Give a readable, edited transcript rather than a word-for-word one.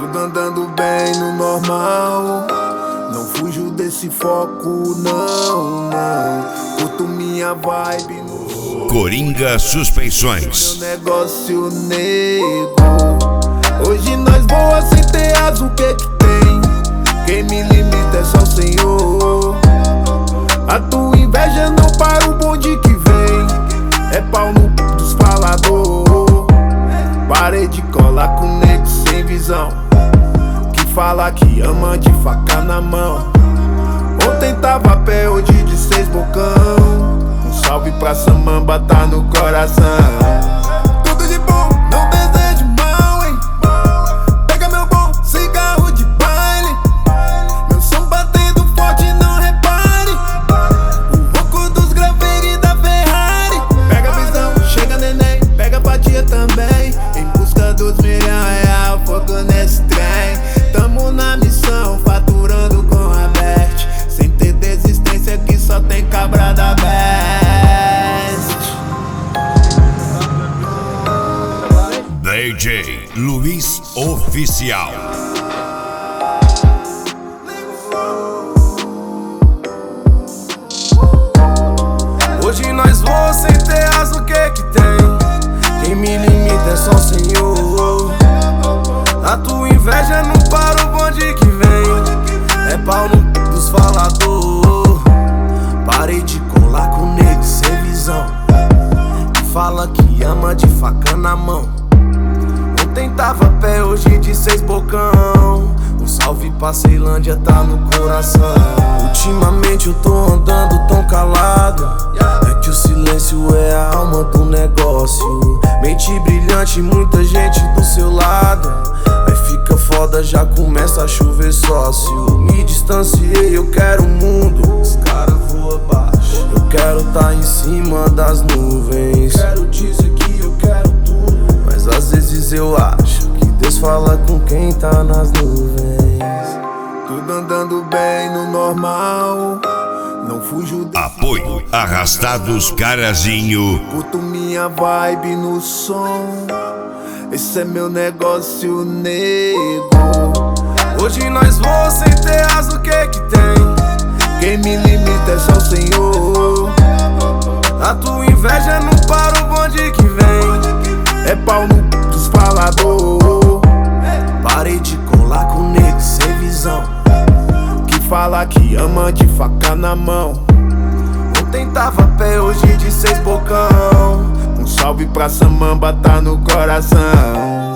Tudo andando bem no normal. Não fujo desse foco, não, não. Curto minha vibe no Coringa Suspensões. meu negócio nego. Hoje nós voa sem ter asa, o que que tem? Quem me limita é só o Senhor. A tua inveja não para o bonde que vem. É pau no dos falador. Parei de colar com nego sem visão, que fala que ama de faca na mão. Ontem tava a pé, hoje de 6 bocão. Um salve pra Samamba, tá no coração. Tudo de bom, não desejo mal, hein? Pega meu bom cigarro de baile. Meu som batendo forte, não repare. O ronco dos graveiros da Ferrari. Pega a visão, chega neném, pega a fatia também. Em busca dos R$1.000.000, fogo nesse trem. Tamo na missão, faturando com a Bert. Sem ter desistência que só tem cabra da Best. DJ Luiz Oficial. Hoje nós voamos sem ter asa, o que que tem? Quem me limita é só o Senhor. A tua inveja não para o bonde que vem. É pau no dos falador. Parei de colar com nego sem visão, que fala que ama de faca na mão. Ontem tava a pé, hoje de 6 bocão. Um salve pra Ceilândia, tá no coração. Ultimamente eu tô andando tão calado, é que o silêncio é a alma do negócio. Mente brilhante, muita gente do seu lado. Aí fica foda, já começa a chover sócio. Me distanciei, eu quero o mundo, os caras voam baixo. Eu quero tá em cima das nuvens. Quero dizer que eu quero tudo, mas às vezes eu acho que Deus fala com quem tá nas nuvens. Tudo andando bem no normal. Não fujo desse Apoio Arrastados Carazinho. curto minha vibe no som. Esse é meu negócio nego. Hoje nós voamos sem ter asa, o que que tem? Quem me limita é só o Senhor. A tua inveja não para o bonde que vem. É pau no dos falador. Parei de colar com nego sem visão, que fala que ama de faca na mão. Ontem tava a pé, hoje de 6 bocão. Um salve pra Samamba, tá no coração.